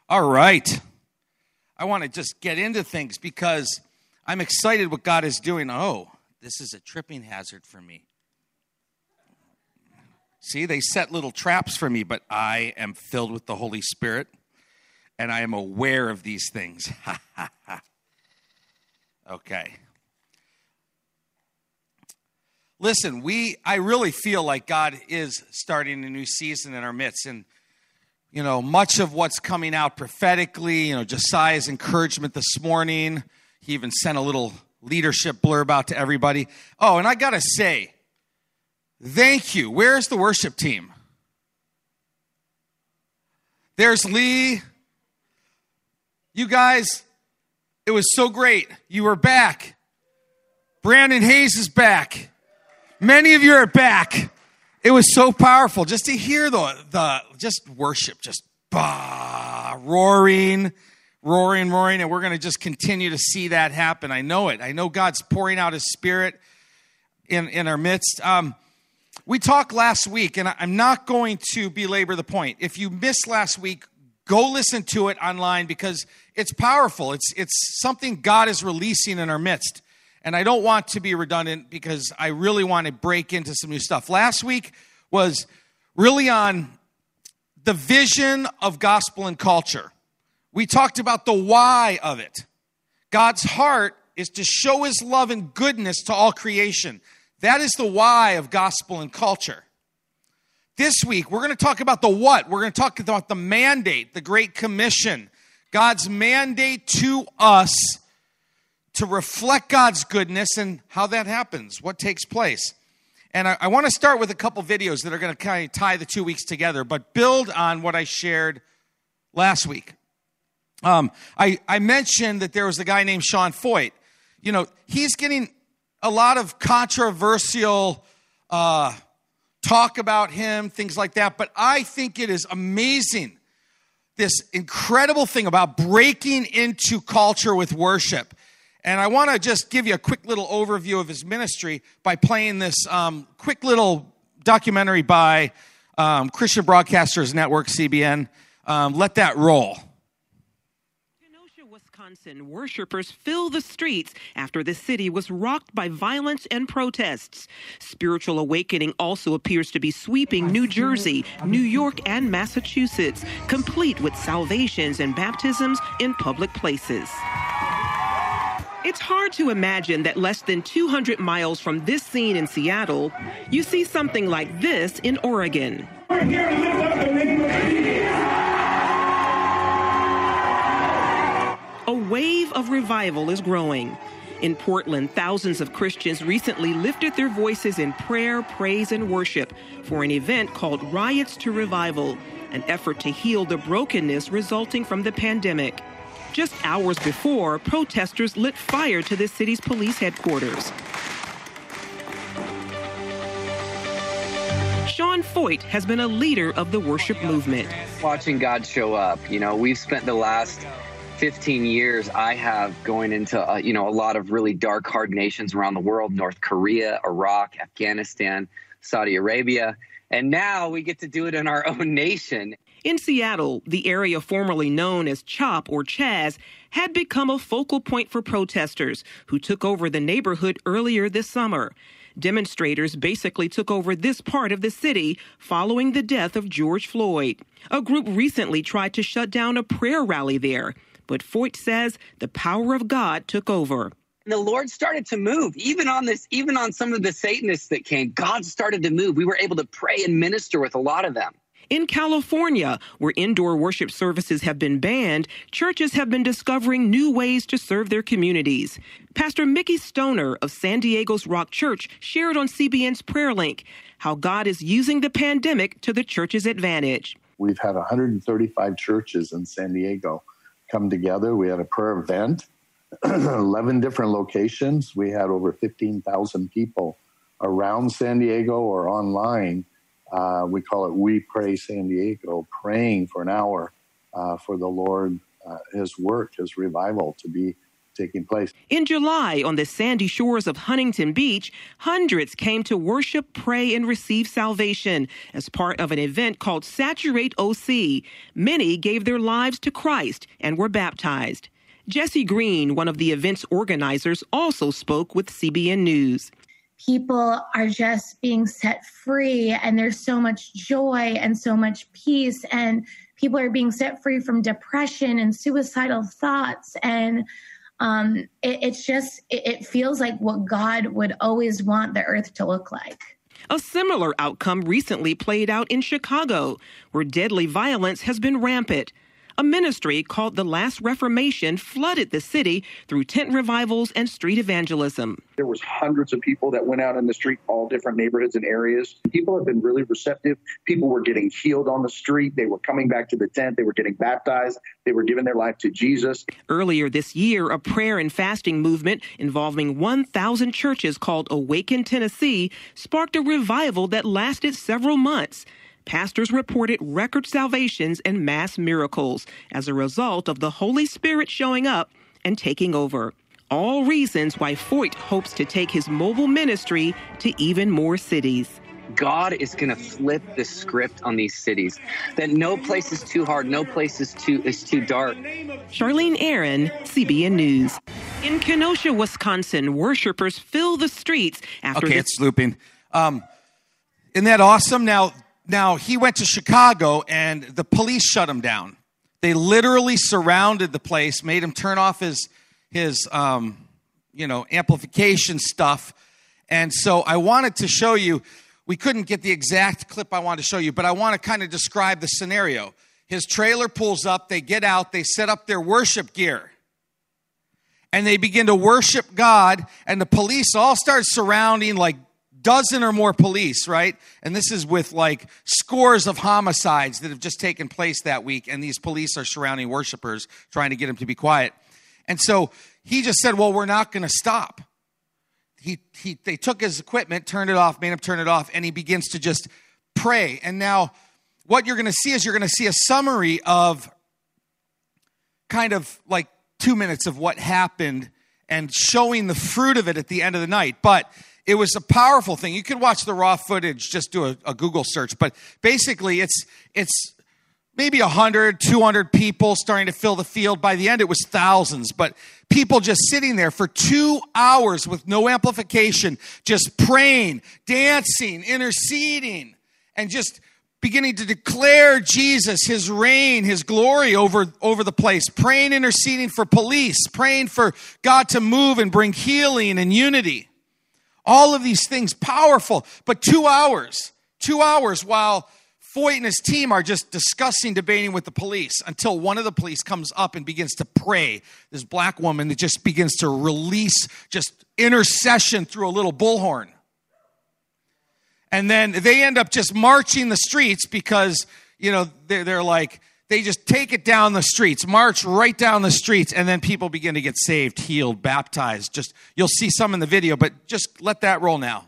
All right. I want to just get into things because I'm excited what God is doing. Oh, this is a tripping hazard for me. See, they set little traps for me, but I am filled with the Holy Spirit, and I am aware of these things. Okay. Listen, I really feel like God is starting a new season in our midst, and much of what's coming out prophetically, Josiah's encouragement this morning, he even sent a little leadership blurb out to everybody. Oh, and I got to say, thank you. Where's the worship team? There's Lee. You guys, it was so great. You were back. Brandon Hayes is back. Many of you are back. It was so powerful just to hear the just worship, just roaring, and we're going to just continue to see that happen. I know it. I know God's pouring out His Spirit in our midst. We talked last week, and I'm not going to belabor the point. If you missed last week, go listen to it online because it's powerful. It's something God is releasing in our midst. And I don't want to be redundant because I really want to break into some new stuff. Last week was really on the vision of gospel and culture. We talked about the why of it. God's heart is to show His love and goodness to all creation. That is the why of gospel and culture. This week, we're going to talk about the what. We're going to talk about the mandate, the Great Commission. God's mandate to us to reflect God's goodness and how that happens, what takes place. And I want to start with a couple videos that are going to kind of tie the 2 weeks together, but build on what I shared last week. I mentioned that there was a guy named Sean Feucht. He's getting a lot of controversial talk about him, things like that, but I think it is amazing, this incredible thing about breaking into culture with worship. And I want to just give you a quick little overview of his ministry by playing this quick little documentary by Christian Broadcasters Network, CBN. Let that roll. Kenosha, Wisconsin, worshipers fill the streets after the city was rocked by violence and protests. Spiritual awakening also appears to be sweeping New Jersey, New York, and Massachusetts, complete with salvations and baptisms in public places. It's hard to imagine that less than 200 miles from this scene in Seattle, you see something like this in Oregon. We're here to lift up the name of Jesus. A wave of revival is growing. In Portland, thousands of Christians recently lifted their voices in prayer, praise, and worship for an event called Riots to Revival, an effort to heal the brokenness resulting from the pandemic. Just hours before, protesters lit fire to the city's police headquarters. Sean Feucht has been a leader of the worship movement. Watching God show up, we've spent the last 15 years, I have, going into, a lot of really dark, hard nations around the world, North Korea, Iraq, Afghanistan, Saudi Arabia, and now we get to do it in our own nation. In Seattle, the area formerly known as CHOP or Chaz had become a focal point for protesters who took over the neighborhood earlier this summer. Demonstrators basically took over this part of the city following the death of George Floyd. A group recently tried to shut down a prayer rally there, but Feucht says the power of God took over. The Lord started to move, even on some of the Satanists that came. God started to move. We were able to pray and minister with a lot of them. In California, where indoor worship services have been banned, churches have been discovering new ways to serve their communities. Pastor Mickey Stoner of San Diego's Rock Church shared on CBN's Prayer Link how God is using the pandemic to the church's advantage. We've had 135 churches in San Diego come together. We had a prayer event, 11 different locations. We had over 15,000 people around San Diego or online. We call it We Pray San Diego, praying for an hour for the Lord, His work, His revival to be taking place. In July, on the sandy shores of Huntington Beach, hundreds came to worship, pray, and receive salvation as part of an event called Saturate OC. Many gave their lives to Christ and were baptized. Jesse Green, one of the event's organizers, also spoke with CBN News. People are just being set free, and there's so much joy and so much peace, and people are being set free from depression and suicidal thoughts. And it feels like what God would always want the earth to look like. A similar outcome recently played out in Chicago, where deadly violence has been rampant. A ministry called The Last Reformation flooded the city through tent revivals and street evangelism. There was hundreds of people that went out in the street, all different neighborhoods and areas. People have been really receptive. People were getting healed on the street. They were coming back to the tent. They were getting baptized. They were giving their life to Jesus. Earlier this year, a prayer and fasting movement involving 1,000 churches called Awaken Tennessee sparked a revival that lasted several months. Pastors reported record salvations and mass miracles as a result of the Holy Spirit showing up and taking over. All reasons why Foyt hopes to take his mobile ministry to even more cities. God is going to flip the script on these cities, that no place is too hard, no place is too dark. Charlene Aaron, CBN News. In Kenosha, Wisconsin, worshipers fill the streets after... Okay, it's looping. Isn't that awesome? Now, he went to Chicago, and the police shut him down. They literally surrounded the place, made him turn off his amplification stuff. And so I wanted to show you, we couldn't get the exact clip I wanted to show you, but I want to kind of describe the scenario. His trailer pulls up, they get out, they set up their worship gear. And they begin to worship God, and the police all start surrounding like dozen or more police, right? And this is with like scores of homicides that have just taken place that week, and these police are surrounding worshipers, trying to get them to be quiet. And so he just said, well, we're not going to stop. They took his equipment, turned it off, made him turn it off, and he begins to just pray. And now what you're going to see is you're going to see a summary of kind of like 2 minutes of what happened and showing the fruit of it at the end of the night. But it was a powerful thing. You can watch the raw footage, just do a Google search. But basically, it's maybe 100, 200 people starting to fill the field. By the end, it was thousands. But people just sitting there for 2 hours with no amplification, just praying, dancing, interceding, and just beginning to declare Jesus, his reign, his glory over the place. Praying, interceding for police, praying for God to move and bring healing and unity. All of these things, powerful, but 2 hours while Foyt and his team are just discussing, debating with the police until one of the police comes up and begins to pray. This black woman that just begins to release just intercession through a little bullhorn. And then they end up just marching the streets because, they're like, they just take it down the streets, march right down the streets, and then people begin to get saved, healed, baptized. You'll see some in the video, but just let that roll now.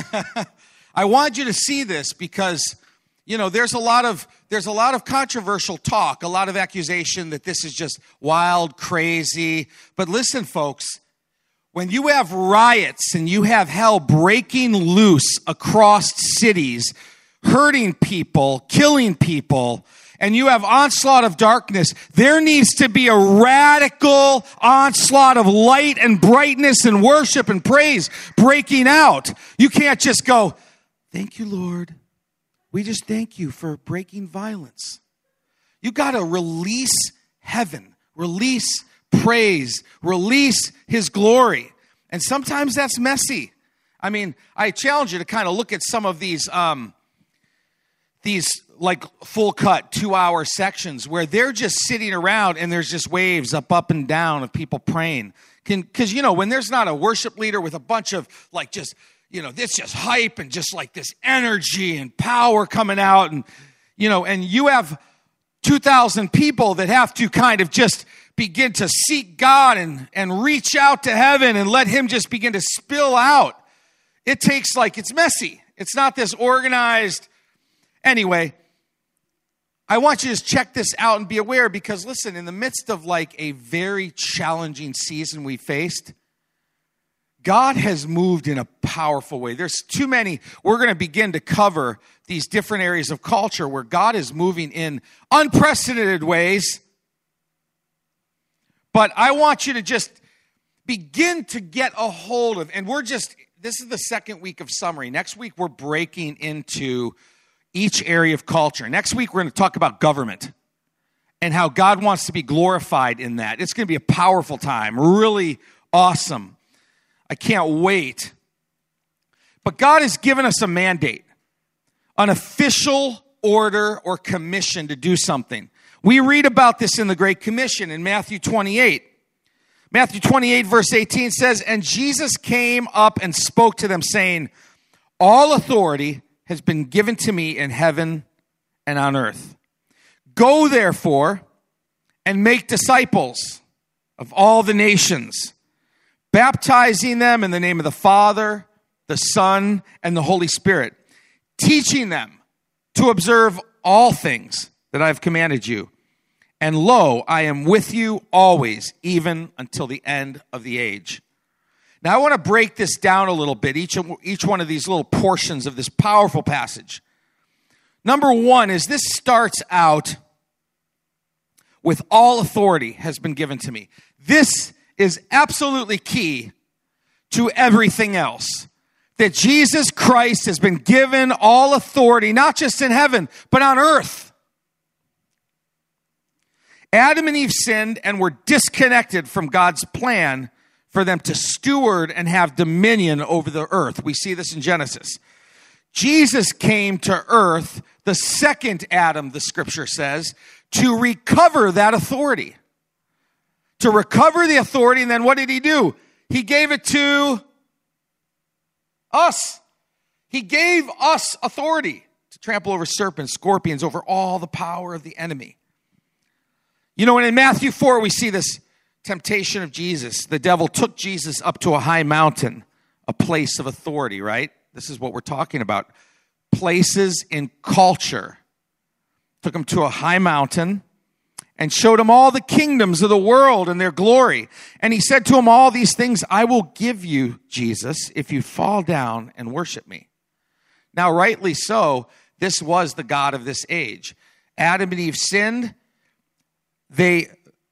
I want you to see this because, you know, there's a lot of controversial talk, a lot of accusation that this is just wild, crazy. But listen, folks, when you have riots and you have hell breaking loose across cities, hurting people, killing people, and you have onslaught of darkness, there needs to be a radical onslaught of light and brightness and worship and praise breaking out. You can't just go, thank you, Lord. We just thank you for breaking violence. You got to release heaven, release praise, release his glory. And sometimes that's messy. I mean, I challenge you to kind of look at some of these like full cut 2-hour sections where they're just sitting around and there's just waves up and down of people praying. Because, you know, when there's not a worship leader with a bunch of like just, you know, this just hype and just like this energy and power coming out and, you know, and you have 2,000 people that have to kind of just begin to seek God and reach out to heaven and let him just begin to spill out. It takes like, it's messy. It's not this organized. Anyway, I want you to just check this out and be aware because listen, in the midst of like a very challenging season we faced, God has moved in a powerful way. There's too many. We're going to begin to cover these different areas of culture where God is moving in unprecedented ways. But I want you to just begin to get a hold of, and this is the second week of summary. Next week, we're breaking into each area of culture. Next week, we're going to talk about government and how God wants to be glorified in that. It's going to be a powerful time, really awesome. I can't wait. But God has given us a mandate, an official order or commission to do something. We read about this in the Great Commission in Matthew 28. Matthew 28, verse 18 says, "And Jesus came up and spoke to them, saying, all authority has been given to me in heaven and on earth. Go, therefore, and make disciples of all the nations, baptizing them in the name of the Father, the Son, and the Holy Spirit, teaching them to observe all things that I have commanded you. And lo, I am with you always, even until the end of the age." Now, I want to break this down a little bit, each one of these little portions of this powerful passage. Number one is this starts out with all authority has been given to me. This is absolutely key to everything else. That Jesus Christ has been given all authority, not just in heaven, but on earth. Adam and Eve sinned and were disconnected from God's plan for them to steward and have dominion over the earth. We see this in Genesis. Jesus came to earth, the second Adam, the scripture says, to recover that authority. To recover the authority, and then what did he do? He gave it to us. He gave us authority to trample over serpents, scorpions, over all the power of the enemy. You know, and in Matthew 4, we see this temptation of Jesus. The devil took Jesus up to a high mountain, a place of authority, right? This is what we're talking about. Places in culture. Took him to a high mountain and showed him all the kingdoms of the world and their glory. And he said to him, all these things I will give you, Jesus, if you fall down and worship me. Now, rightly so, this was the God of this age. Adam and Eve sinned. They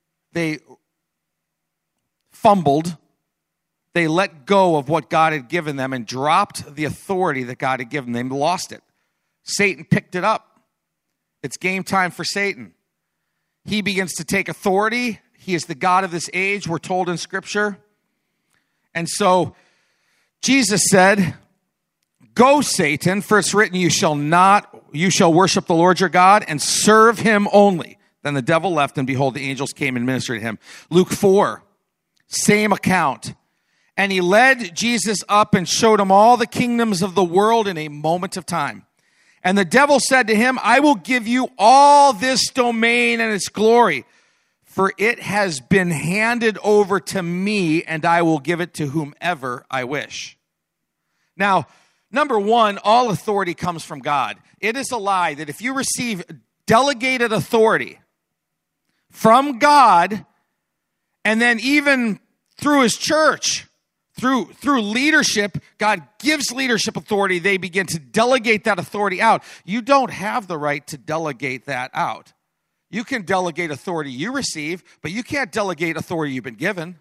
fumbled. They let go of what God had given them and dropped the authority that God had given them. They lost it. Satan picked it up. It's game time for Satan. He begins to take authority. He is the God of this age, we're told in Scripture. And so Jesus said, go, Satan, for it's written, you shall worship the Lord your God and serve him only. Then the devil left, and behold, the angels came and ministered to him. Luke 4, same account. And he led Jesus up and showed him all the kingdoms of the world in a moment of time. And the devil said to him, I will give you all this domain and its glory, for it has been handed over to me, and I will give it to whomever I wish. Now, Number one, all authority comes from God. It is a lie that if you receive delegated authority from God, and then even through his church, through leadership, God gives leadership authority, they begin to delegate that authority out. You don't have the right to delegate that out. You can delegate authority you receive, but you can't delegate authority you've been given.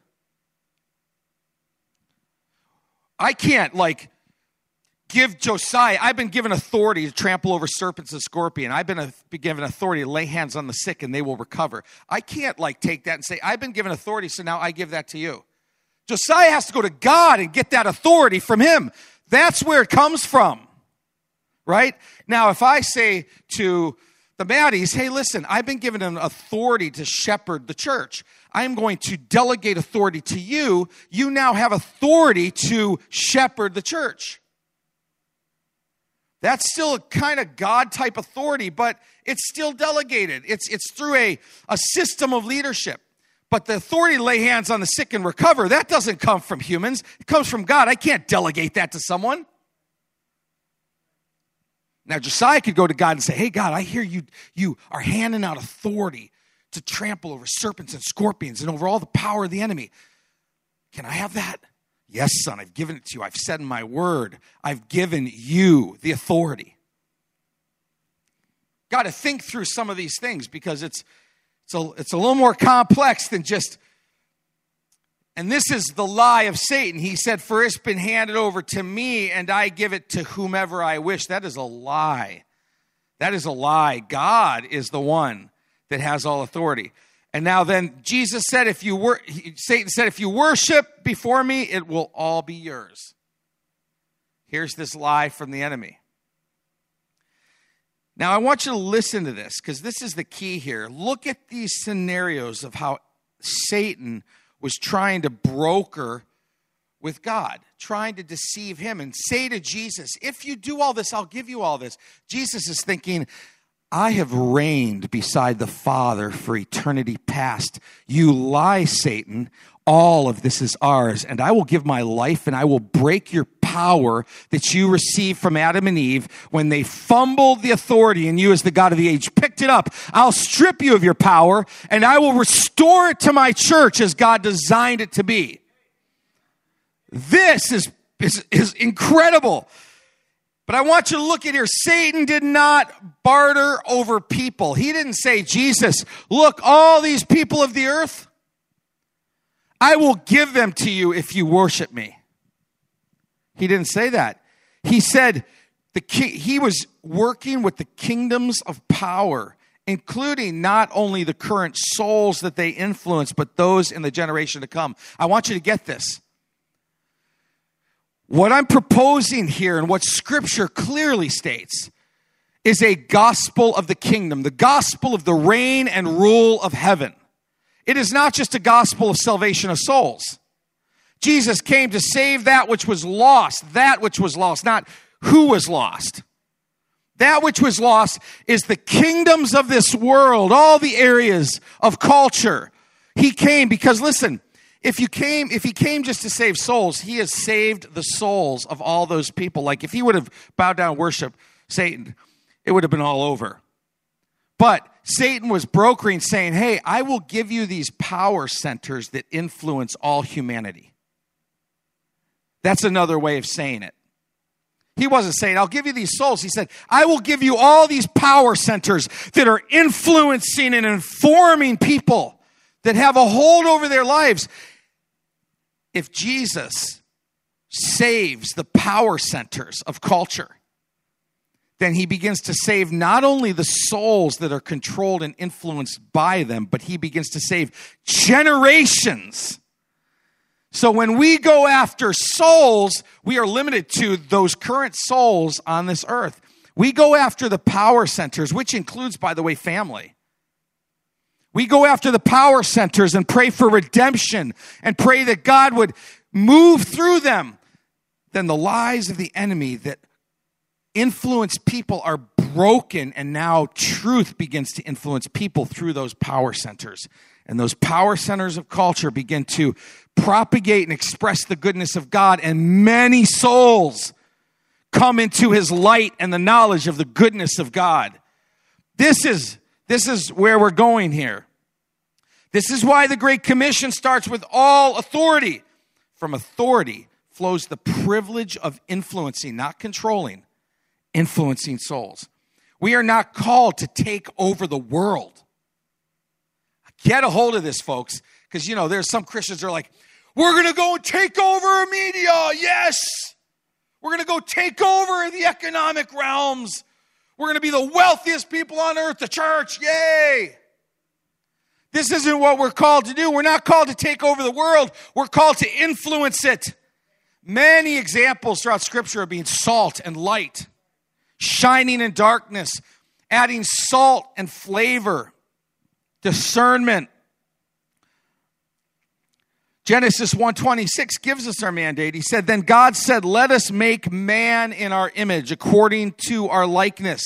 I can't, give Josiah, I've been given authority to trample over serpents and scorpions. I've been given authority to lay hands on the sick and they will recover. I can't take that and say, I've been given authority, so now I give that to you. Josiah has to go to God and get that authority from him. That's where it comes from, right? Now, if I say to the Maddies, hey, listen, I've been given an authority to shepherd the church. I'm going to delegate authority to you. You now have authority to shepherd the church. That's still a kind of God-type authority, but it's still delegated. It's through a system of leadership. But the authority to lay hands on the sick and recover, that doesn't come from humans. It comes from God. I can't delegate that to someone. Now, Josiah could go to God and say, hey, God, I hear you are handing out authority to trample over serpents and scorpions and over all the power of the enemy. Can I have that? Yes, son, I've given it to you. I've said in my word, I've given you the authority. Got to think through some of these things because it's a little more complex than just, and this is the lie of Satan. He said, for it's been handed over to me and I give it to whomever I wish. That is a lie. That is a lie. God is the one that has all authority. And now then, Jesus said, Satan said, if you worship before me, it will all be yours. Here's this lie from the enemy. Now, I want you to listen to this because this is the key here. Look at these scenarios of how Satan was trying to broker with God, trying to deceive him and say to Jesus, if you do all this, I'll give you all this. Jesus is thinking, I have reigned beside the Father for eternity past. You lie, Satan. All of this is ours, and I will give my life, and I will break your power that you received from Adam and Eve when they fumbled the authority, and you as the God of the age picked it up. I'll strip you of your power, and I will restore it to my church as God designed it to be. This is incredible. But I want you to look at here. Satan did not barter over people. He didn't say, Jesus, look, all these people of the earth, I will give them to you if you worship me. He didn't say that. He said he was working with the kingdoms of power, including not only the current souls that they influence, but those in the generation to come. I want you to get this. What I'm proposing here and what Scripture clearly states is a gospel of the kingdom, the gospel of the reign and rule of heaven. It is not just a gospel of salvation of souls. Jesus came to save that which was lost, not who was lost. That which was lost is the kingdoms of this world, all the areas of culture. He came because, listen, if he came just to save souls, he has saved the souls of all those people. Like if he would have bowed down and worshiped Satan, it would have been all over. But Satan was brokering, saying, hey, I will give you these power centers that influence all humanity. That's another way of saying it. He wasn't saying, I'll give you these souls. He said, I will give you all these power centers that are influencing and informing people, that have a hold over their lives. If Jesus saves the power centers of culture, then he begins to save not only the souls that are controlled and influenced by them, but he begins to save generations. So when we go after souls, we are limited to those current souls on this earth. We go after the power centers, which includes, by the way, family. We go after the power centers and pray for redemption and pray that God would move through them. Then the lies of the enemy that influence people are broken, and now truth begins to influence people through those power centers. And those power centers of culture begin to propagate and express the goodness of God, and many souls come into his light and the knowledge of the goodness of God. This is where we're going here. This is why the Great Commission starts with all authority. From authority flows the privilege of influencing, not controlling, influencing souls. We are not called to take over the world. Get a hold of this, folks, because, there's some Christians that are like, we're going to go and take over media, yes. We're going to go take over the economic realms. We're going to be the wealthiest people on earth, the church, yay. This isn't what we're called to do. We're not called to take over the world. We're called to influence it. Many examples throughout Scripture of being salt and light, shining in darkness, adding salt and flavor, discernment. Genesis 1:26 gives us our mandate. He said, then God said, let us make man in our image according to our likeness.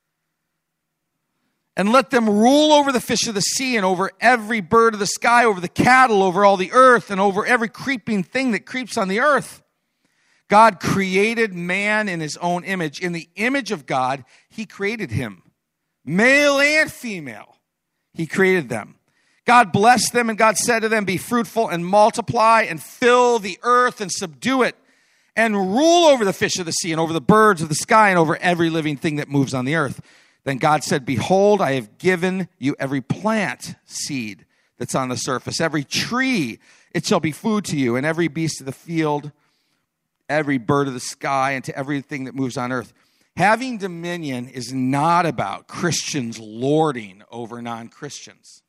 And let them rule over the fish of the sea and over every bird of the sky, over the cattle, over all the earth, and over every creeping thing that creeps on the earth. God created man in his own image. In the image of God, he created him. Male and female, he created them. God blessed them, and God said to them, be fruitful and multiply and fill the earth and subdue it and rule over the fish of the sea and over the birds of the sky and over every living thing that moves on the earth. Then God said, behold, I have given you every plant seed that's on the surface, every tree, it shall be food to you, and every beast of the field, every bird of the sky, and to everything that moves on earth. Having dominion is not about Christians lording over non-Christians.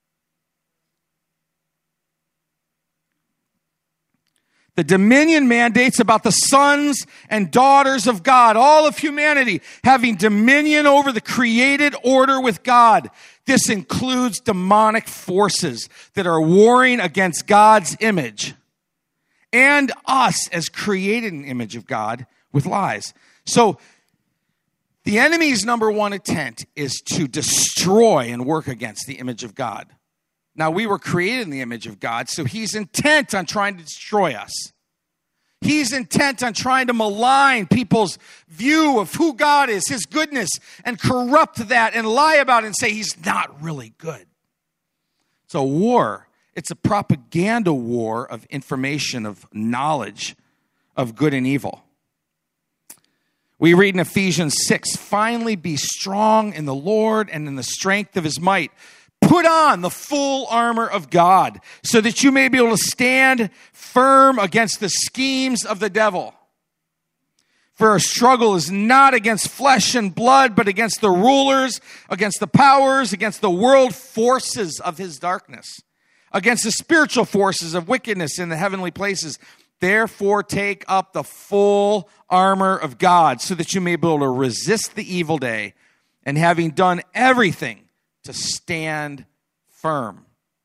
The dominion mandate's about the sons and daughters of God, all of humanity, having dominion over the created order with God. This includes demonic forces that are warring against God's image and us as created in the image of God with lies. So the enemy's number one intent is to destroy and work against the image of God. Now, we were created in the image of God, so he's intent on trying to destroy us. He's intent on trying to malign people's view of who God is, his goodness, and corrupt that and lie about it and say he's not really good. It's a war. It's a propaganda war of information, of knowledge, of good and evil. We read in Ephesians 6, finally be strong in the Lord and in the strength of his might. Put on the full armor of God so that you may be able to stand firm against the schemes of the devil. For our struggle is not against flesh and blood, but against the rulers, against the powers, against the world forces of his darkness, against the spiritual forces of wickedness in the heavenly places. Therefore, take up the full armor of God so that you may be able to resist the evil day, and having done everything, to stand firm.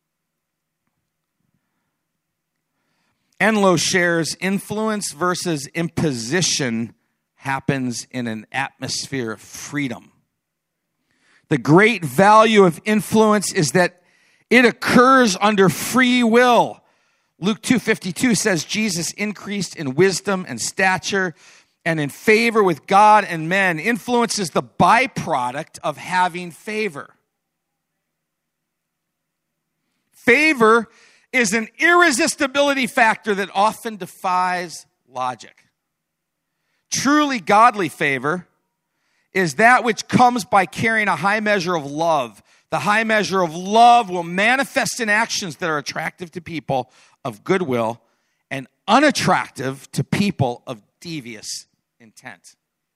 Enloe shares influence versus imposition happens in an atmosphere of freedom. The great value of influence is that it occurs under free will. Luke 2:52 says Jesus increased in wisdom and stature and in favor with God and men. Influence is the byproduct of having favor. Favor is an irresistibility factor that often defies logic. Truly godly favor is that which comes by carrying a high measure of love. The high measure of love will manifest in actions that are attractive to people of goodwill and unattractive to people of devious intent.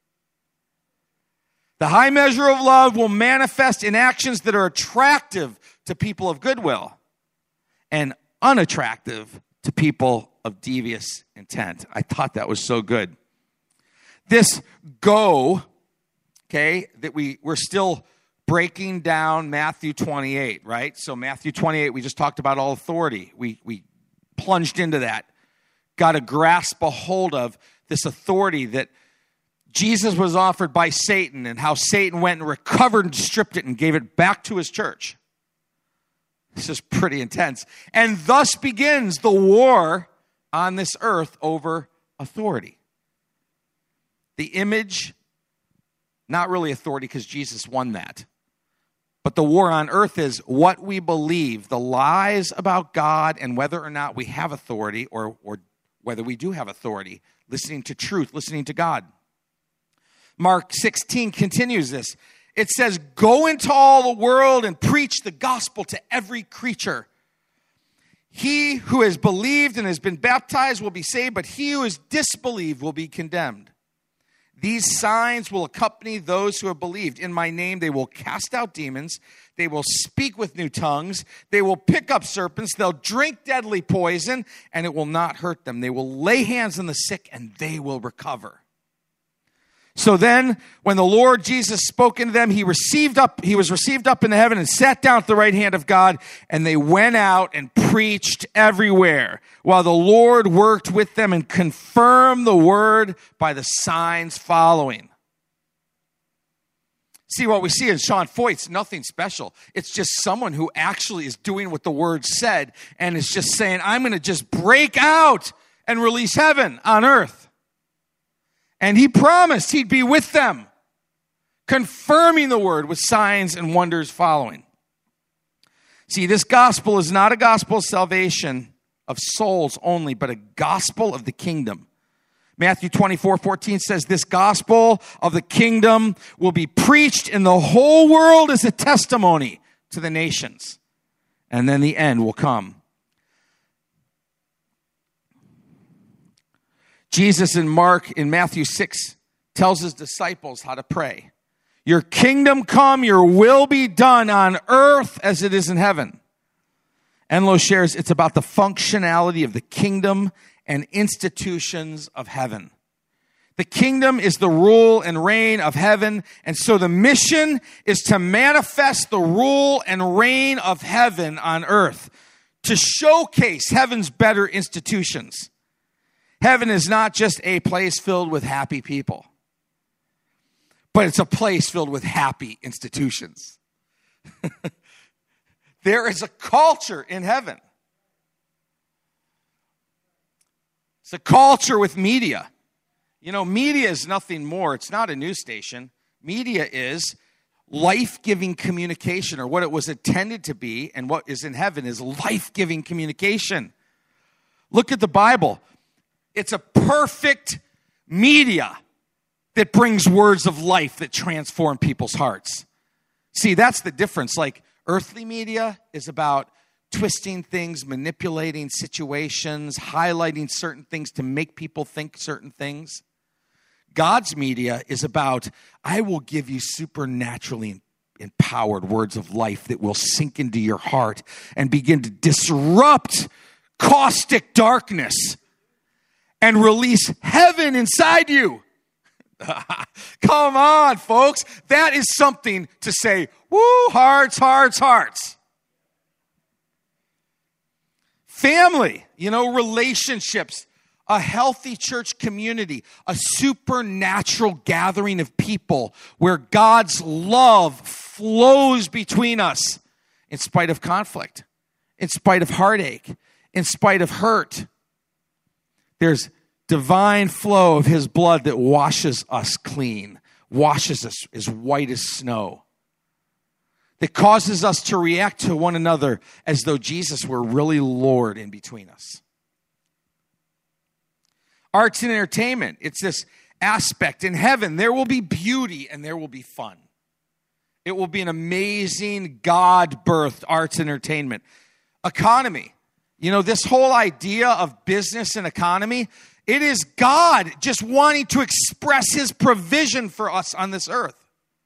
The high measure of love will manifest in actions that are attractive to people of goodwill and unattractive to people of devious intent. I thought that was so good. This go, okay, that we're still breaking down Matthew 28, right? So Matthew 28, we just talked about all authority. We plunged into that, got a grasp a hold of this authority that Jesus was offered by Satan and how Satan went and recovered and stripped it and gave it back to his church. This is pretty intense. And thus begins the war on this earth over authority. The image, not really authority because Jesus won that. But the war on earth is what we believe, the lies about God and whether or not we have authority or whether we do have authority, listening to truth, listening to God. Mark 16 continues this. It says, go into all the world and preach the gospel to every creature. He who has believed and has been baptized will be saved, but he who has disbelieved will be condemned. These signs will accompany those who have believed. In my name, they will cast out demons. They will speak with new tongues. They will pick up serpents. They'll drink deadly poison, and it will not hurt them. They will lay hands on the sick, and they will recover. So then, when the Lord Jesus spoke into them, he was received up into heaven and sat down at the right hand of God, and they went out and preached everywhere, while the Lord worked with them and confirmed the word by the signs following. See, what we see in Sean Foyt's nothing special. It's just someone who actually is doing what the word said and is just saying, I'm going to just break out and release heaven on earth. And he promised he'd be with them, confirming the word with signs and wonders following. See, this gospel is not a gospel of salvation of souls only, but a gospel of the kingdom. Matthew 24:14 says, this gospel of the kingdom will be preached in the whole world as a testimony to the nations. And then the end will come. Jesus in Matthew 6 tells his disciples how to pray. Your kingdom come, your will be done on earth as it is in heaven. Enloe shares it's about the functionality of the kingdom and institutions of heaven. The kingdom is the rule and reign of heaven, and so the mission is to manifest the rule and reign of heaven on earth, to showcase heaven's better institutions. Heaven is not just a place filled with happy people, but it's a place filled with happy institutions. There is a culture in heaven. It's a culture with media. You know, media is nothing more. It's not a news station. Media is life-giving communication, or what it was intended to be, and what is in heaven is life-giving communication. Look at the Bible. It's a perfect media that brings words of life that transform people's hearts. See, that's the difference. Like, earthly media is about twisting things, manipulating situations, highlighting certain things to make people think certain things. God's media is about, I will give you supernaturally empowered words of life that will sink into your heart and begin to disrupt caustic darkness and release heaven inside you. Come on, folks. That is something to say, woo, hearts, hearts, hearts. Family, relationships, a healthy church community, a supernatural gathering of people where God's love flows between us in spite of conflict, in spite of heartache, in spite of hurt. There's divine flow of his blood that washes us clean, washes us as white as snow, that causes us to react to one another as though Jesus were really Lord in between us. Arts and entertainment, it's this aspect. In heaven, there will be beauty and there will be fun. It will be an amazing God-birthed arts and entertainment. Economy. This whole idea of business and economy, it is God just wanting to express his provision for us on this earth.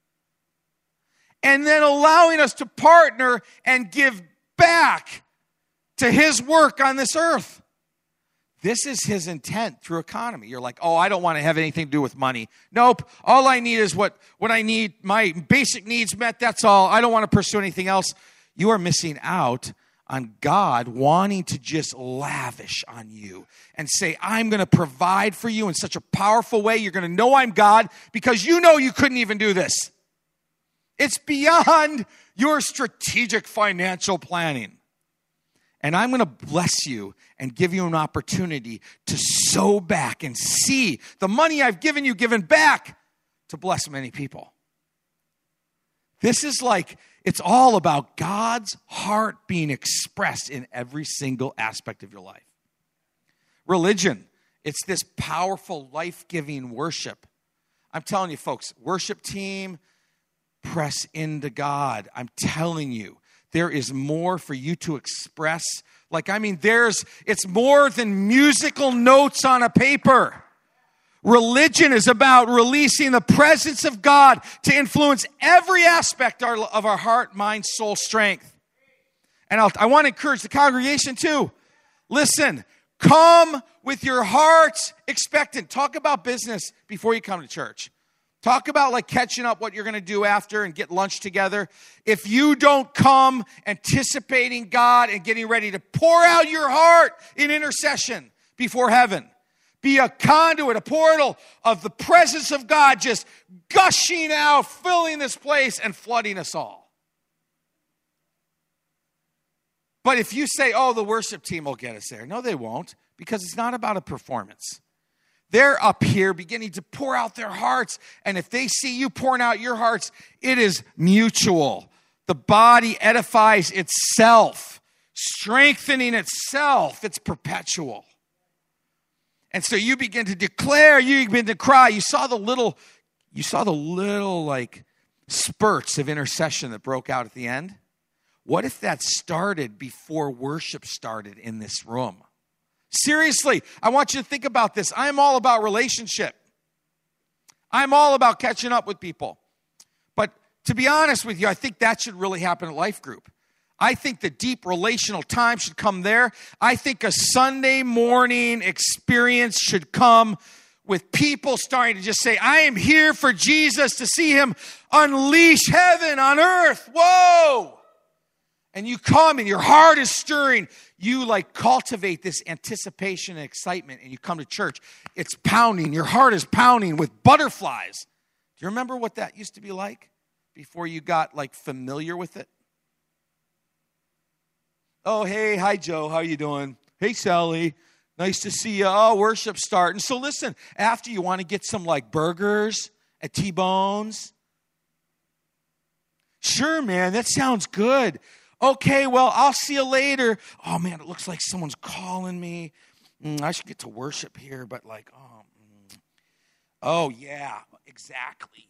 And then allowing us to partner and give back to his work on this earth. This is his intent through economy. You're like, I don't want to have anything to do with money. Nope. All I need is what I need, my basic needs met. That's all. I don't want to pursue anything else. You are missing out on God wanting to just lavish on you and say, I'm going to provide for you in such a powerful way. You're going to know I'm God because you couldn't even do this. It's beyond your strategic financial planning. And I'm going to bless you and give you an opportunity to sow back and see the money I've given you given back to bless many people. This is like, it's all about God's heart being expressed in every single aspect of your life. Religion, it's this powerful, life-giving worship. I'm telling you, folks, worship team, press into God. I'm telling you, there is more for you to express. It's more than musical notes on a paper. Religion is about releasing the presence of God to influence every aspect of our heart, mind, soul, strength. And I want to encourage the congregation too. Listen, come with your hearts expectant. Talk about business before you come to church. Talk about like catching up what you're going to do after and get lunch together. If you don't come anticipating God and getting ready to pour out your heart in intercession before heaven, be a conduit, a portal of the presence of God just gushing out, filling this place and flooding us all. But if you say, oh, the worship team will get us there. No, they won't, because it's not about a performance. They're up here beginning to pour out their hearts. And if they see you pouring out your hearts, it is mutual. The body edifies itself, strengthening itself. It's perpetual. And so you begin to declare, you begin to cry. You saw the little like spurts of intercession that broke out at the end. What if that started before worship started in this room? Seriously, I want you to think about this. I'm all about relationship. I'm all about catching up with people. But to be honest with you, I think that should really happen at Life Group. I think the deep relational time should come there. I think a Sunday morning experience should come with people starting to just say, I am here for Jesus, to see him unleash heaven on earth. Whoa! And you come and your heart is stirring. You like cultivate this anticipation and excitement, and you come to church. It's pounding. Your heart is pounding with butterflies. Do you remember what that used to be like before you got like familiar with it? Oh, hey, hi, Joe. How you doing? Hey, Sally. Nice to see you. Oh, worship's starting. So listen, after you want to get some like burgers at T-Bones. Sure, man, that sounds good. Okay, well, I'll see you later. Oh, man, it looks like someone's calling me. I should get to worship here, but like, oh, yeah, exactly.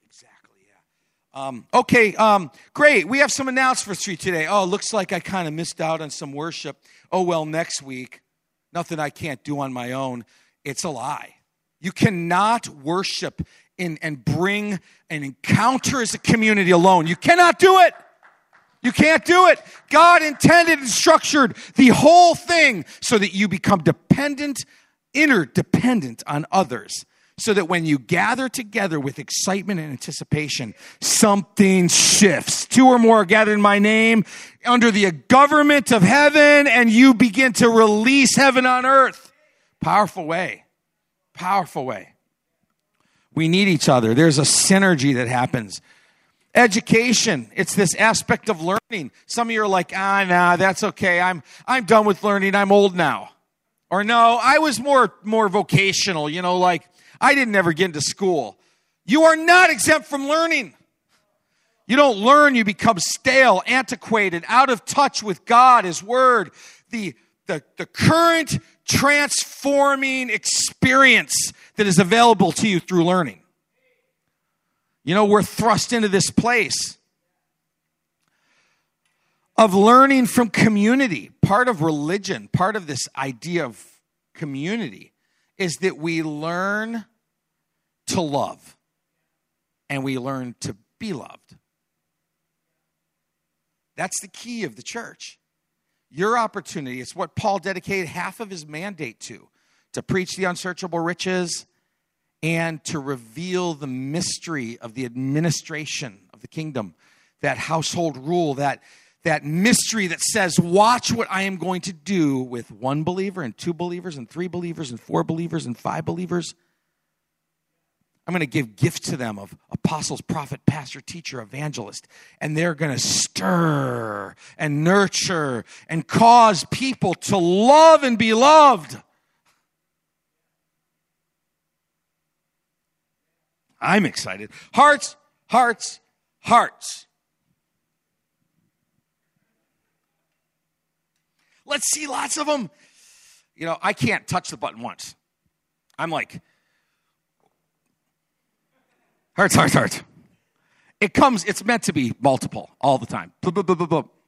Okay, great. We have some announcements for you today. Oh, looks like I kind of missed out on some worship. Oh, well, next week, nothing I can't do on my own. It's a lie. You cannot worship and bring an encounter as a community alone. You cannot do it. You can't do it. God intended and structured the whole thing so that you become interdependent on others. So that when you gather together with excitement and anticipation, something shifts. 2 or more are gathered in my name under the government of heaven, and you begin to release heaven on earth. Powerful way. Powerful way. We need each other. There's a synergy that happens. Education, it's this aspect of learning. Some of you are like, nah, that's okay. I'm done with learning. I'm old now. Or no, I was more vocational, like I didn't ever get into school. You are not exempt from learning. You don't learn, you become stale, antiquated, out of touch with God, his word, the current transforming experience that is available to you through learning. We're thrust into this place of learning from community. Part of religion, part of this idea of community is that we learn to love and we learn to be loved. That's the key of the church. Your opportunity, it's what Paul dedicated half of his mandate to preach the unsearchable riches and to reveal the mystery of the administration of the kingdom, that household rule, that mystery that says, watch what I am going to do with 1 believer and 2 believers and 3 believers and 4 believers and 5 believers. I'm going to give gifts to them of apostles, prophet, pastor, teacher, evangelist. And they're going to stir and nurture and cause people to love and be loved. I'm excited. Hearts, hearts, hearts. Let's see lots of them. You know, I can't touch the button once. I'm like, hearts, hearts, hearts. It's meant to be multiple all the time. Boop, boop, boop, boop, boop.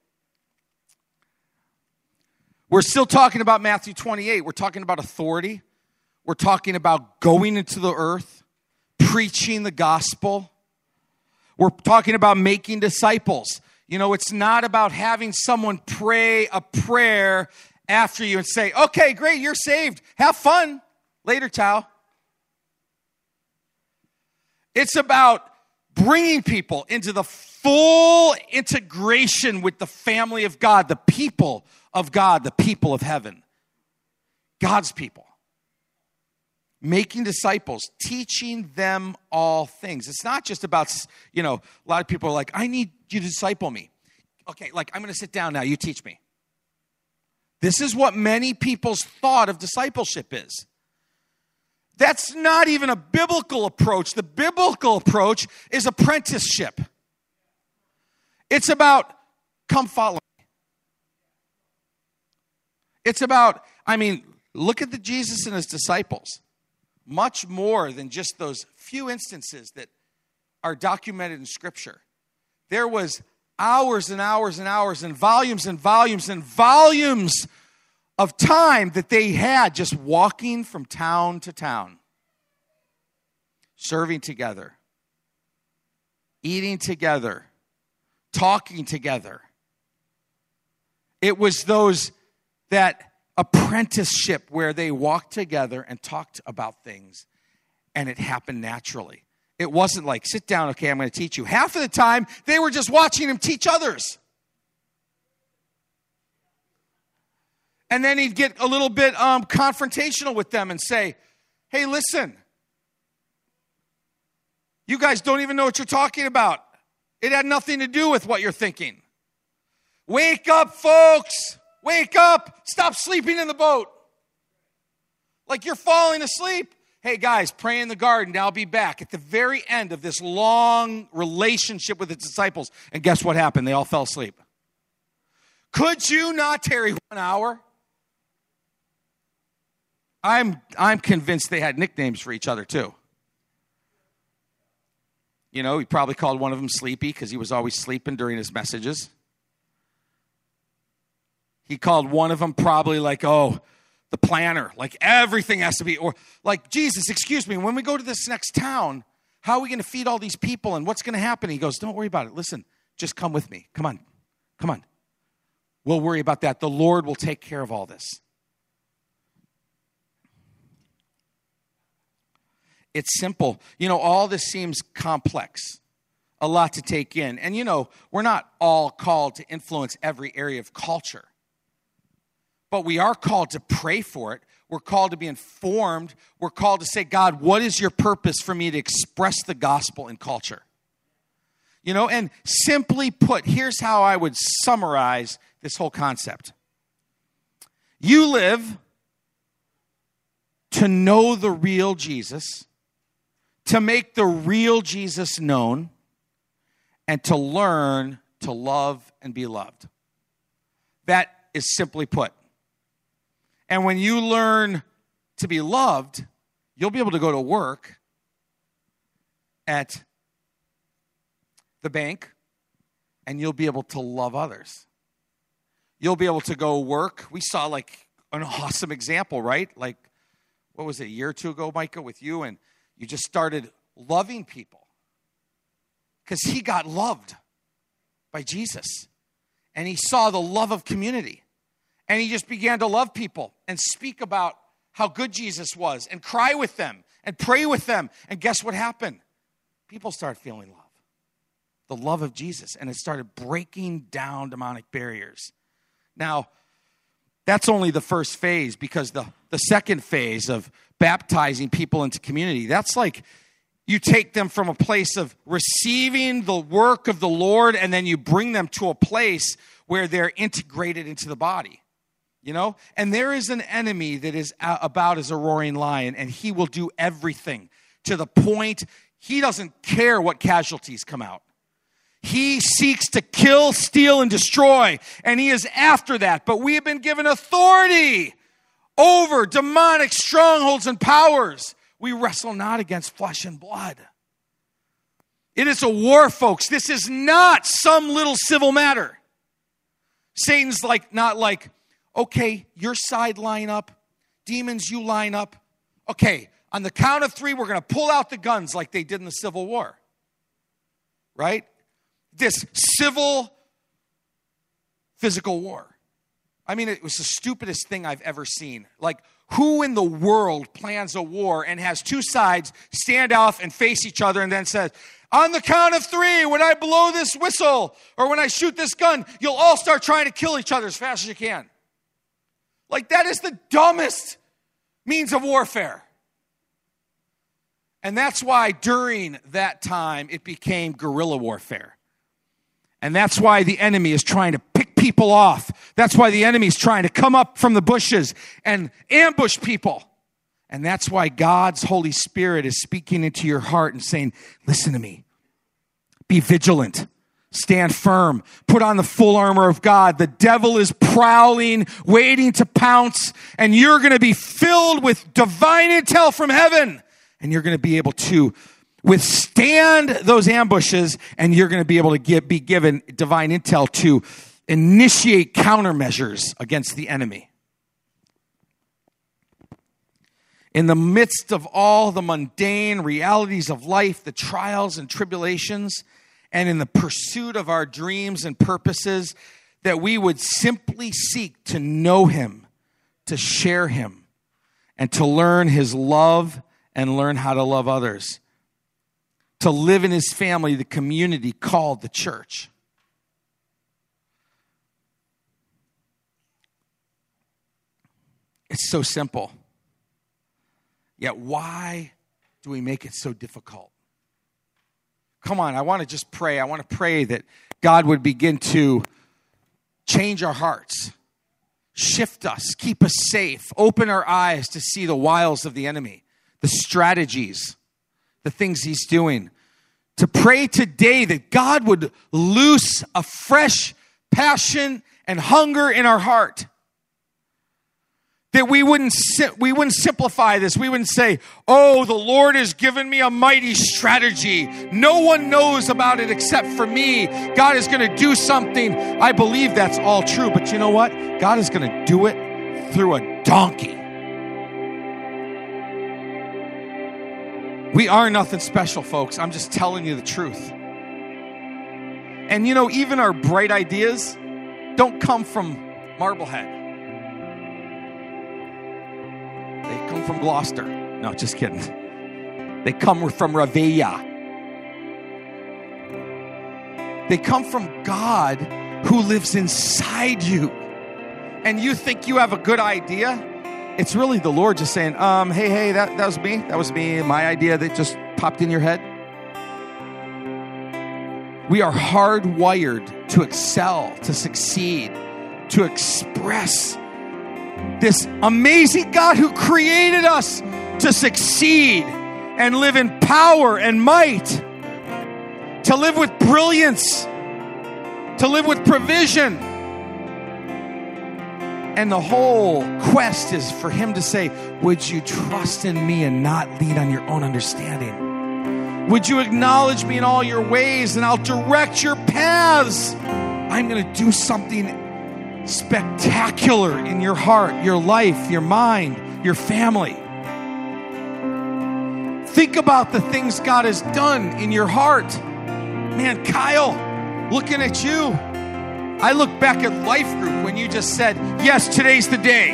We're still talking about Matthew 28. We're talking about authority. We're talking about going into the earth, preaching the gospel. We're talking about making disciples. You know, it's not about having someone pray a prayer after you and say, okay, great, you're saved. Have fun. Later, child. It's about bringing people into the full integration with the family of God, the people of God, the people of heaven. God's people. Making disciples, teaching them all things. It's not just about, you know, a lot of people are like, I need you to disciple me. Okay, like, I'm going to sit down now, you teach me. This is what many people's thought of discipleship is. That's not even a biblical approach. The biblical approach is apprenticeship. It's about, come follow me. It's about, look at the Jesus and his disciples. Much more than just those few instances that are documented in Scripture. There was hours and hours and hours and volumes and volumes and volumes of time that they had just walking from town to town, serving together, eating together, talking together. It was that apprenticeship where they walked together and talked about things, and it happened naturally. It wasn't like, sit down, okay, I'm going to teach you. Half of the time, they were just watching him teach others. And then he'd get a little bit confrontational with them and say, hey, listen, you guys don't even know what you're talking about. It had nothing to do with what you're thinking. Wake up, folks. Wake up. Stop sleeping in the boat. Like you're falling asleep. Hey, guys, pray in the garden. I'll be back. At the very end of this long relationship with the disciples. And guess what happened? They all fell asleep. Could you not tarry 1 hour? I'm convinced they had nicknames for each other, too. You know, he probably called one of them Sleepy because he was always sleeping during his messages. He called one of them probably like, the planner. Like everything has to be, or like, Jesus, excuse me, when we go to this next town, how are we going to feed all these people and what's going to happen? He goes, don't worry about it. Listen, just come with me. Come on. We'll worry about that. The Lord will take care of all this. It's simple. You know, all this seems complex, a lot to take in. And, you know, we're not all called to influence every area of culture. But we are called to pray for it. We're called to be informed. We're called to say, God, what is your purpose for me to express the gospel in culture? You know, and simply put, here's how I would summarize this whole concept. You live to know the real Jesus, to make the real Jesus known, and to learn to love and be loved. That is simply put. And when you learn to be loved, you'll be able to go to work at the bank, and you'll be able to love others. You'll be able to go work. We saw like an awesome example, right? Like, what was it, a year or two ago, Micah, with you, and you just started loving people because he got loved by Jesus, and he saw the love of community. And he just began to love people and speak about how good Jesus was and cry with them and pray with them. And guess what happened? People started feeling love, the love of Jesus. And it started breaking down demonic barriers. Now, that's only the first phase, because the second phase of baptizing people into community, that's like You take them from a place of receiving the work of the Lord, and then you bring them to a place where they're integrated into the body. You know? And there is an enemy that is about as a roaring lion, and he will do everything to the point he doesn't care what casualties come out. He seeks to kill, steal, and destroy, and he is after that. But we have been given authority over demonic strongholds and powers. We wrestle not against flesh and blood. It is a war, folks. This is not some little civil matter. Satan's not like, okay, your side line up. Demons, you line up. Okay, on the count of 3, we're going to pull out the guns like they did in the Civil War. Right? This civil, physical war. I mean, it was the stupidest thing I've ever seen. Like, who in the world plans a war and has 2 sides stand off and face each other and then says, on the count of 3, when I blow this whistle or when I shoot this gun, you'll all start trying to kill each other as fast as you can. Like, that is the dumbest means of warfare. And that's why during that time it became guerrilla warfare. And that's why the enemy is trying to pick people off. That's why the enemy is trying to come up from the bushes and ambush people. And that's why God's Holy Spirit is speaking into your heart and saying, listen to me. Be vigilant. Stand firm. Put on the full armor of God. The devil is prowling, waiting to pounce. And you're going to be filled with divine intel from heaven. And you're going to be able to withstand those ambushes, and you're going to be able to be given divine intel to initiate countermeasures against the enemy. In the midst of all the mundane realities of life, the trials and tribulations, and in the pursuit of our dreams and purposes, that we would simply seek to know him, to share him, and to learn his love and learn how to love others. To live in his family, the community called the church. It's so simple. Yet why do we make it so difficult? Come on, I want to just pray. I want to pray that God would begin to change our hearts, shift us, keep us safe, open our eyes to see the wiles of the enemy, the strategies, the things he's doing. To pray today that God would loose a fresh passion and hunger in our heart. That we wouldn't simplify this. We wouldn't say, oh, the Lord has given me a mighty strategy. No one knows about it except for me. God is going to do something. I believe that's all true. But you know what? God is going to do it through a donkey. We are nothing special, folks. I'm just telling you the truth. And you know, even our bright ideas don't come from Marblehead. They come from Gloucester. No, just kidding. They come from Ravella. They come from God who lives inside you. And you think you have a good idea? It's really the Lord just saying, hey, that was me. That was me, my idea that just popped in your head. We are hardwired to excel, to succeed, to express this amazing God who created us to succeed and live in power and might, to live with brilliance, to live with provision. And the whole quest is for him to say, would you trust in me and not lean on your own understanding? Would you acknowledge me in all your ways and I'll direct your paths? I'm going to do something spectacular in your heart, your life, your mind, your family. Think about the things God has done in your heart. Man, Kyle, looking at you, I look back at Life Group when you just said, yes, today's the day.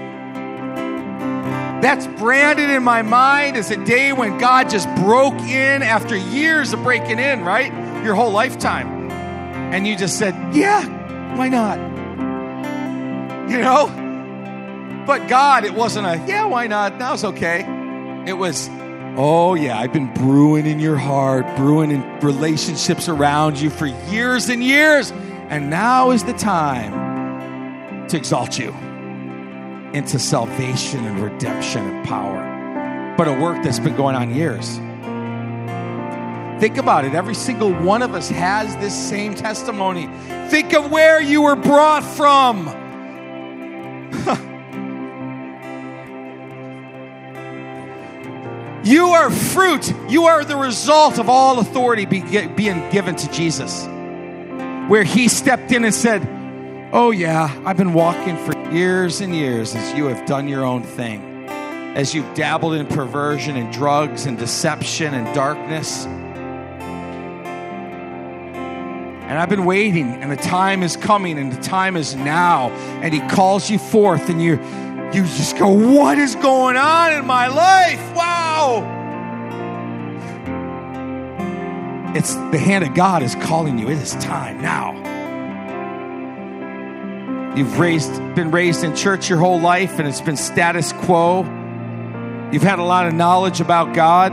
That's branded in my mind as a day when God just broke in after years of breaking in, right? Your whole lifetime. And you just said, yeah, why not? You know? But God, it wasn't a, yeah, why not? That was okay. It was, Oh, yeah, I've been brewing in your heart, brewing in relationships around you for years and years. And now is the time to exalt you into salvation and redemption and power. But a work that's been going on years. Think about it. Every single one of us has this same testimony. Think of where you were brought from. You are fruit. You are the result of all authority being given to Jesus. Where he stepped in and said, oh yeah, I've been walking for years and years as you have done your own thing. As you've dabbled in perversion and drugs and deception and darkness. And I've been waiting, and the time is coming, and the time is now. And he calls you forth, and you just go, what is going on in my life? Wow! It's the hand of God is calling you. It is time now. You've been raised in church your whole life, and it's been status quo. You've had a lot of knowledge about God.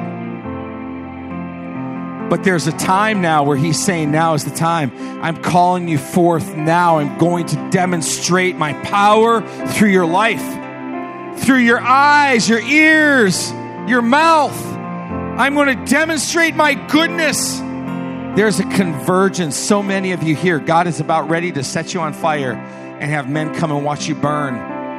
But there's a time now where he's saying, now is the time. I'm calling you forth now. I'm going to demonstrate my power through your life, through your eyes, your ears, your mouth. I'm going to demonstrate my goodness. There's a convergence. So many of you here, God is about ready to set you on fire and have men come and watch you burn.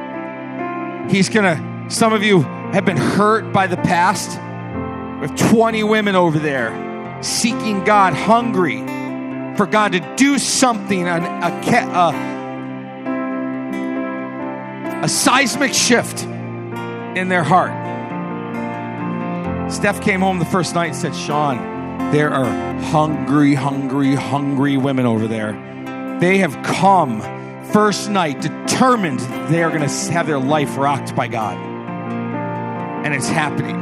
Some of you have been hurt by the past. We have 20 women over there seeking God, hungry for God to do something, a seismic shift in their heart. Steph came home the first night and said, Sean, there are hungry women over there. They have come first night determined they are going to have their life rocked by God. And it's happening.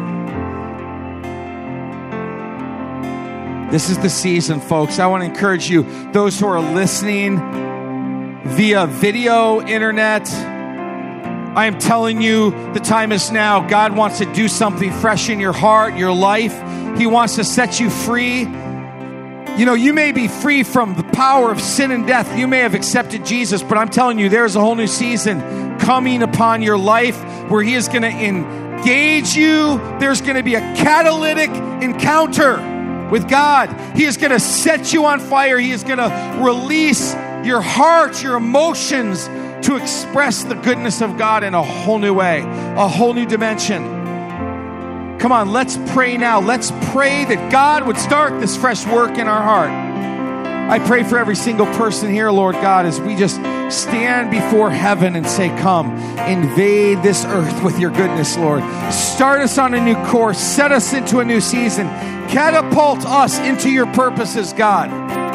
This is the season, folks. I want to encourage you, those who are listening via video, internet, I am telling you, the time is now. God wants to do something fresh in your heart, your life. He wants to set you free. You know, you may be free from the power of sin and death. You may have accepted Jesus, but I'm telling you, there's a whole new season coming upon your life where he is going to engage you. There's going to be a catalytic encounter with God. He is going to set you on fire. He is going to release your heart, your emotions to express the goodness of God in a whole new way, a whole new dimension. Come on, let's pray now. Let's pray that God would start this fresh work in our heart. I pray for every single person here, Lord God, as we just stand before heaven and say, come, invade this earth with your goodness, Lord. Start us on a new course. Set us into a new season. Catapult us into your purposes, God.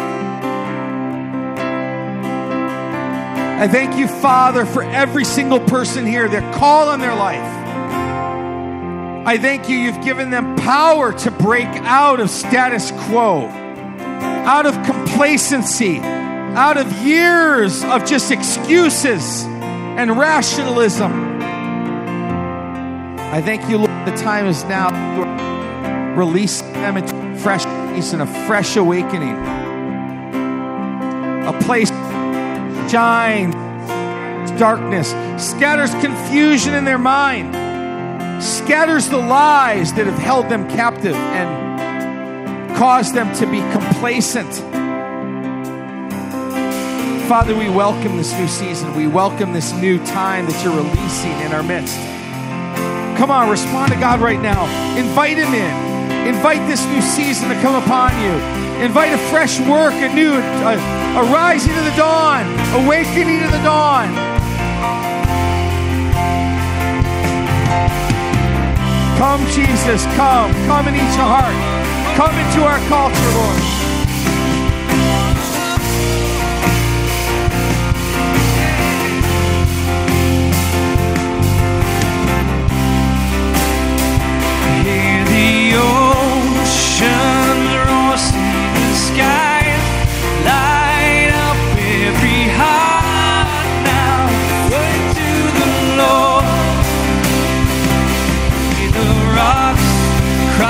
I thank you, Father, for every single person here, their call on their life. I thank you, you've given them power to break out of status quo, out of complacency, out of years of just excuses and rationalism. I thank you, Lord, the time is now to release them into fresh peace and a fresh awakening. A place shines darkness, scatters confusion in their mind, scatters the lies that have held them captive and caused them to be complacent. Father, we welcome this new season. We welcome this new time that you're releasing in our midst. Come on, respond to God right now. Invite him in. Invite this new season to come upon you. Invite a fresh work, a rising to the dawn, awakening to the dawn. Come, Jesus, come. Come in each heart. Come into our culture, Lord. Hear the ocean roar, see the sky light up every heart now. Word to the Lord. Hear the rocks cry.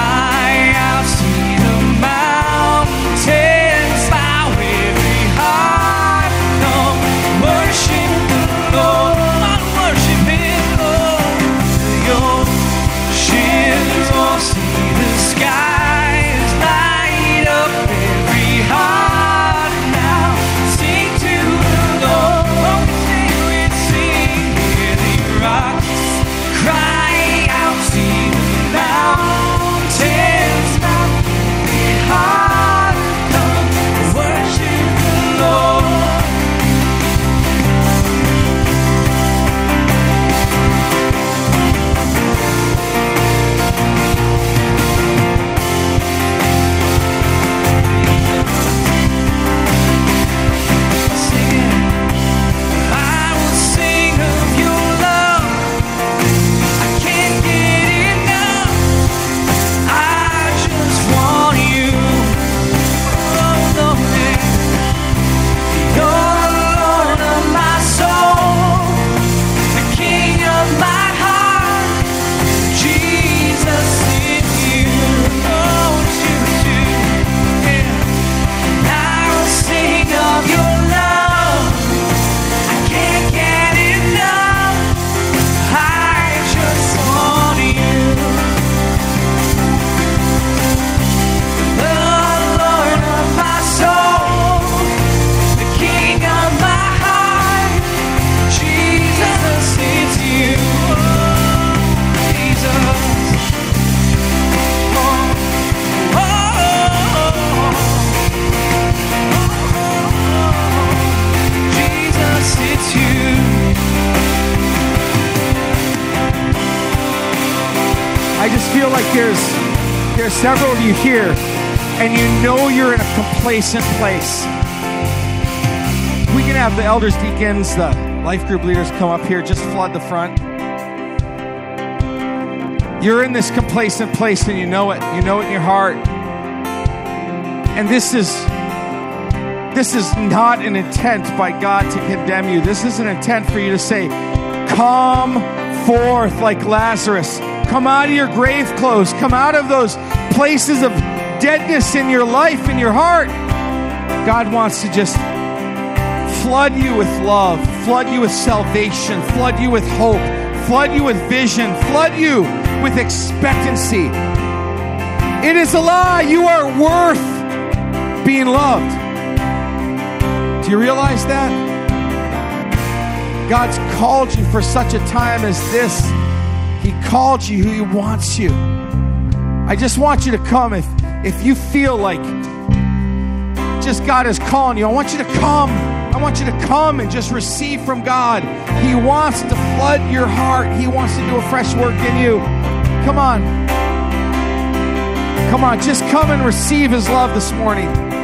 see the skies light up every heart now. Sing to the Lord. Oh, we sing, hear the rocks cry out, see the mountains melt. Every heart come worship the Lord. I just feel like there's several of you here, and you know you're in a complacent place. We can have the elders, deacons, the life group leaders come up here, just flood the front. You're in this complacent place and you know it in your heart. And this is not an intent by God to condemn you. This is an intent for you to say, come forth like Lazarus. Come out of your grave clothes. Come out of those places of deadness in your life, in your heart. God wants to just flood you with love, flood you with salvation, flood you with hope, flood you with vision, flood you with expectancy. It is a lie. You are worth being loved. Do you realize that? God's called you for such a time as this. He called you. He wants you. I just want you to come. If you feel like just God is calling you, I want you to come. I want you to come and just receive from God. He wants to flood your heart. He wants to do a fresh work in you. Come on. Come on. Just come and receive His love this morning.